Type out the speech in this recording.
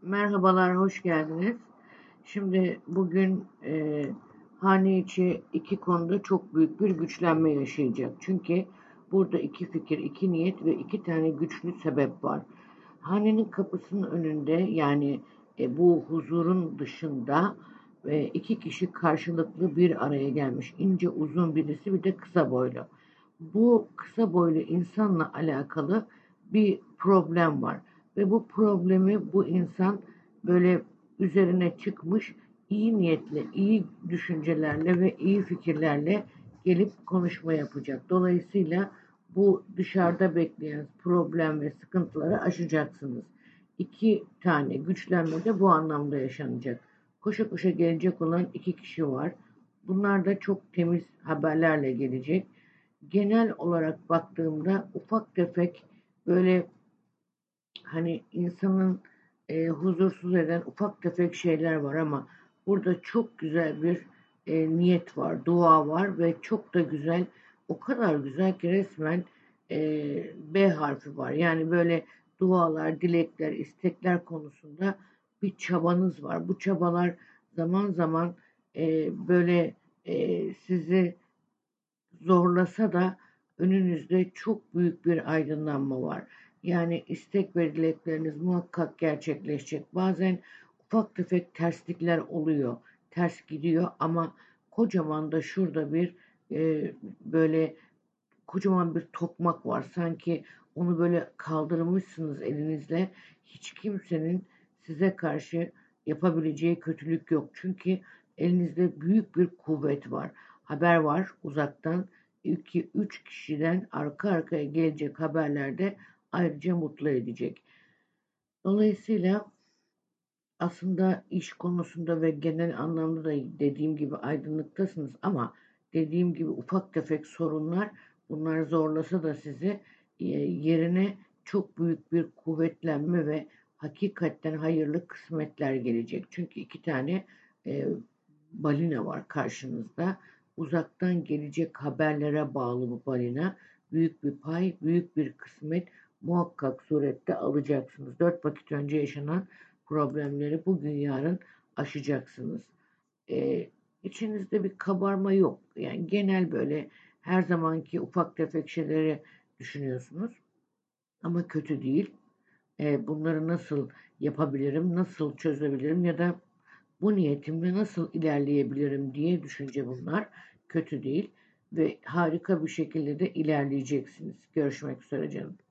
Merhabalar, hoş geldiniz. Şimdi bugün hane içi iki konuda çok büyük bir güçlenme yaşayacak. Çünkü burada iki fikir, iki niyet ve iki tane güçlü sebep var. Hanenin kapısının önünde yani bu huzurun dışında iki kişi karşılıklı bir araya gelmiş. İnce uzun birisi bir de kısa boylu. Bu kısa boylu insanla alakalı bir problem var. Ve bu problemi bu insan böyle üzerine çıkmış, iyi niyetle, iyi düşüncelerle ve iyi fikirlerle gelip konuşma yapacak. Dolayısıyla bu dışarıda bekleyen problem ve sıkıntıları aşacaksınız. İki tane güçlenme de bu anlamda yaşanacak. Koşa koşa gelecek olan iki kişi var. Bunlar da çok temiz haberlerle gelecek. Genel olarak baktığımda ufak tefek böyle hani insanın huzursuz eden ufak tefek şeyler var ama burada çok güzel bir niyet var, dua var ve çok da güzel, o kadar güzel ki resmen B harfi var. Yani böyle dualar, dilekler, istekler konusunda bir çabanız var. Bu çabalar zaman zaman böyle sizi zorlasa da önünüzde çok büyük bir aydınlanma var. Yani istek ve dilekleriniz muhakkak gerçekleşecek. Bazen ufak tefek terslikler oluyor, ters gidiyor ama kocaman da şurada bir böyle kocaman bir tokmak var. Sanki onu böyle kaldırmışsınız elinizle. Hiç kimsenin size karşı yapabileceği kötülük yok. Çünkü elinizde büyük bir kuvvet var. Haber var uzaktan. 2-3 kişiden arka arkaya gelecek haberlerde ayrıca mutlu edecek. Dolayısıyla aslında iş konusunda ve genel anlamda da dediğim gibi aydınlıktasınız ama dediğim gibi ufak tefek sorunlar bunlar zorlasa da sizi yerine çok büyük bir kuvvetlenme ve hakikaten hayırlı kısmetler gelecek. Çünkü iki tane e, balina var karşınızda. Uzaktan gelecek haberlere bağlı bu balina. Büyük bir pay, büyük bir kısmet muhakkak surette alacaksınız. 4 vakit önce yaşanan problemleri bugün yarın aşacaksınız. İçinizde bir kabarma yok. Yani genel böyle her zamanki ufak tefek şeyleri düşünüyorsunuz. Ama kötü değil. Bunları nasıl yapabilirim, nasıl çözebilirim ya da bu niyetimle nasıl ilerleyebilirim diye düşünce bunlar. Kötü değil ve harika bir şekilde de ilerleyeceksiniz. Görüşmek üzere canım.